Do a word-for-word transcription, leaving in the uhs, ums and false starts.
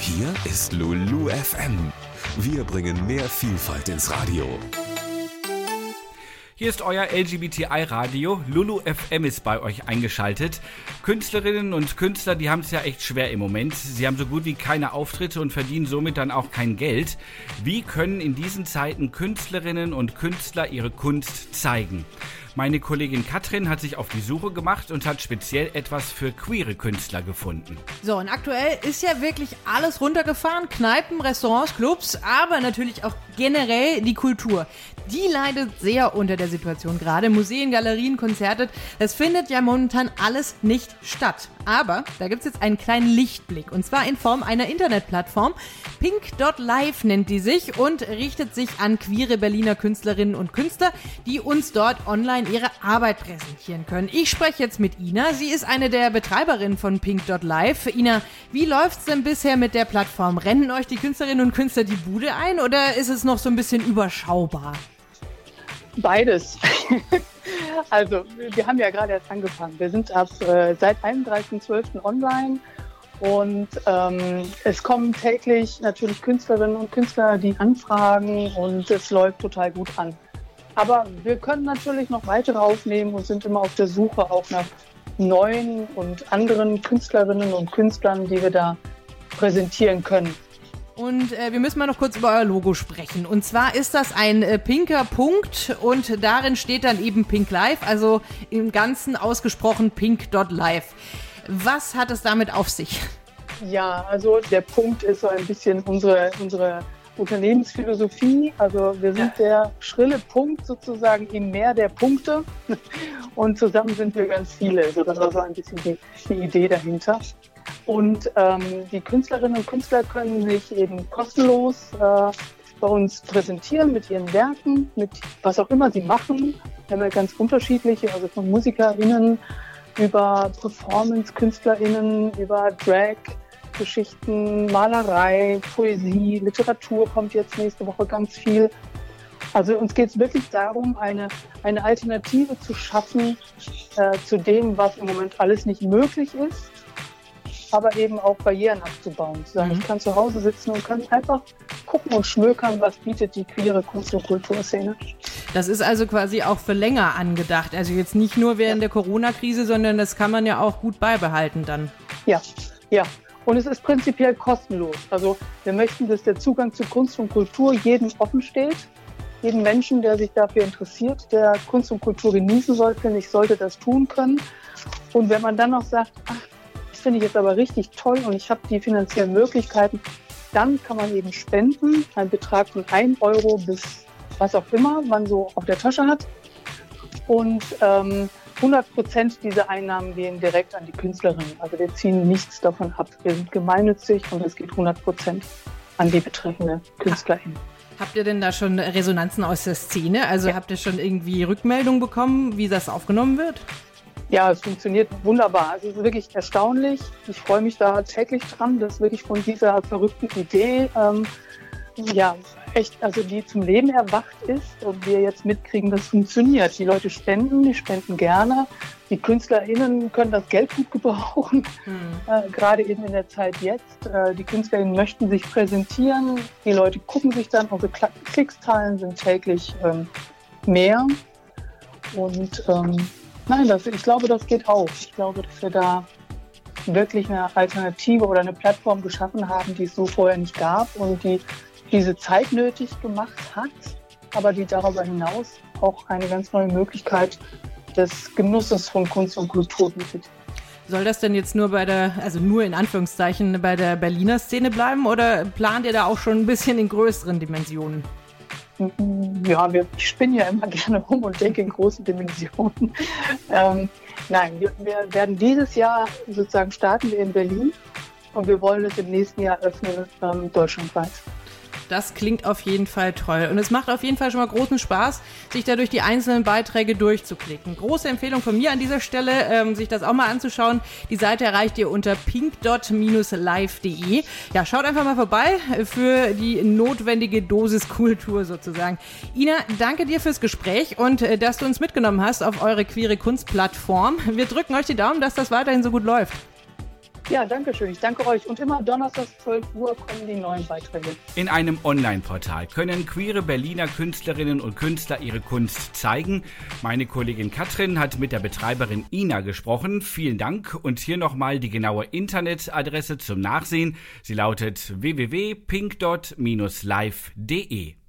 Hier ist Lulu F M. Wir bringen mehr Vielfalt ins Radio. Hier ist euer L G B T I-Radio. Lulu F M ist bei euch eingeschaltet. Künstlerinnen und Künstler, die haben es ja echt schwer im Moment. Sie haben so gut wie keine Auftritte und verdienen somit dann auch kein Geld. Wie können in diesen Zeiten Künstlerinnen und Künstler ihre Kunst zeigen? Meine Kollegin Katrin hat sich auf die Suche gemacht und hat speziell etwas für queere Künstler gefunden. So, und aktuell ist ja wirklich alles runtergefahren. Kneipen, Restaurants, Clubs, aber natürlich auch generell die Kultur. Die leidet sehr unter der Situation gerade. Museen, Galerien, Konzerte, das findet ja momentan alles nicht statt. Aber da gibt es jetzt einen kleinen Lichtblick, und zwar in Form einer Internetplattform. pink Punkt live nennt die sich und richtet sich an queere Berliner Künstlerinnen und Künstler, die uns dort online ihre Arbeit präsentieren können. Ich spreche jetzt mit Ina. Sie ist eine der Betreiberinnen von pink Punkt live. Ina, wie läuft's denn bisher mit der Plattform? Rennen euch die Künstlerinnen und Künstler die Bude ein oder ist es noch so ein bisschen überschaubar? Beides. Also, wir haben ja gerade erst angefangen. Wir sind ab äh, seit einunddreißigsten zwölften online und ähm, es kommen täglich natürlich Künstlerinnen und Künstler, die anfragen, und es läuft total gut an. Aber wir können natürlich noch weitere aufnehmen und sind immer auf der Suche auch nach neuen und anderen Künstlerinnen und Künstlern, die wir da präsentieren können. Und äh, wir müssen mal noch kurz über euer Logo sprechen. Und zwar ist das ein äh, pinker Punkt und darin steht dann eben Pink Live, also im Ganzen ausgesprochen pink Punkt live. Was hat es damit auf sich? Ja, also der Punkt ist so ein bisschen unsere, unsere Unternehmensphilosophie. Also wir sind ja. der schrille Punkt sozusagen im Meer der Punkte und zusammen sind wir ganz viele. Also das war so ein bisschen die, die Idee dahinter. Und ähm, die Künstlerinnen und Künstler können sich eben kostenlos äh, bei uns präsentieren mit ihren Werken, mit was auch immer sie machen. Wir haben ja ganz unterschiedliche, also von MusikerInnen über Performance-KünstlerInnen, über Drag-Geschichten, Malerei, Poesie, Literatur kommt jetzt nächste Woche ganz viel. Also uns geht es wirklich darum, eine, eine Alternative zu schaffen äh, zu dem, was im Moment alles nicht möglich ist, aber eben auch Barrieren abzubauen. Zu sagen, mhm. ich kann zu Hause sitzen und kann einfach gucken und schmökern, was bietet die queere Kunst- und Kulturszene. Das ist also quasi auch für länger angedacht. Also jetzt nicht nur während ja. der Corona-Krise, sondern das kann man ja auch gut beibehalten dann. Ja, ja. Und es ist prinzipiell kostenlos. Also wir möchten, dass der Zugang zu Kunst und Kultur jedem offen steht. Jeden Menschen, der sich dafür interessiert, der Kunst und Kultur genießen soll, finde ich, sollte das tun können. Und wenn man dann noch sagt, ach, das finde ich jetzt aber richtig toll und ich habe die finanziellen Möglichkeiten, dann kann man eben spenden, einen Betrag von ein Euro bis was auch immer man so auf der Tasche hat. Und ähm, hundert Prozent dieser Einnahmen gehen direkt an die Künstlerin. Also wir ziehen nichts davon ab. Wir sind gemeinnützig und es geht hundert Prozent an die betreffende Künstlerin. Habt ihr denn da schon Resonanzen aus der Szene? Also ja. habt ihr schon irgendwie Rückmeldungen bekommen, wie das aufgenommen wird? Ja, es funktioniert wunderbar. Also es ist wirklich erstaunlich. Ich freue mich da täglich dran, dass wirklich von dieser verrückten Idee ähm, ja echt, also die zum Leben erwacht ist und wir jetzt mitkriegen, das funktioniert. Die Leute spenden, die spenden gerne. Die KünstlerInnen können das Geld gut gebrauchen, mhm. äh, gerade eben in der Zeit jetzt. Äh, die KünstlerInnen möchten sich präsentieren. Die Leute gucken sich dann, unsere Klickszahlen sind täglich ähm, mehr. Und ähm, Nein, das, ich glaube, das geht auch. Ich glaube, dass wir da wirklich eine Alternative oder eine Plattform geschaffen haben, die es so vorher nicht gab und die diese Zeit nötig gemacht hat, aber die darüber hinaus auch eine ganz neue Möglichkeit des Genusses von Kunst und Kultur bietet. Soll das denn jetzt nur bei der, also nur in Anführungszeichen bei der Berliner Szene bleiben oder plant ihr da auch schon ein bisschen in größeren Dimensionen? Ja, wir, ich spinne ja immer gerne rum und denke in großen Dimensionen. ähm, nein, wir, wir werden dieses Jahr sozusagen starten wir in Berlin und wir wollen es im nächsten Jahr öffnen, ähm, deutschlandweit. Das klingt auf jeden Fall toll. Und es macht auf jeden Fall schon mal großen Spaß, sich da durch die einzelnen Beiträge durchzuklicken. Große Empfehlung von mir an dieser Stelle, ähm, sich das auch mal anzuschauen. Die Seite erreicht ihr unter pink Punkt live Punkt de. Ja, schaut einfach mal vorbei für die notwendige Dosis Kultur sozusagen. Ina, danke dir fürs Gespräch und äh, dass du uns mitgenommen hast auf eure queere Kunstplattform. Wir drücken euch die Daumen, dass das weiterhin so gut läuft. Ja, danke schön. Ich danke euch. Und immer donnerstags zwölf Uhr kommen die neuen Beiträge. In einem Online-Portal können queere Berliner Künstlerinnen und Künstler ihre Kunst zeigen. Meine Kollegin Katrin hat mit der Betreiberin Ina gesprochen. Vielen Dank. Und hier nochmal die genaue Internetadresse zum Nachsehen. Sie lautet w w w punkt pink dot live punkt d e.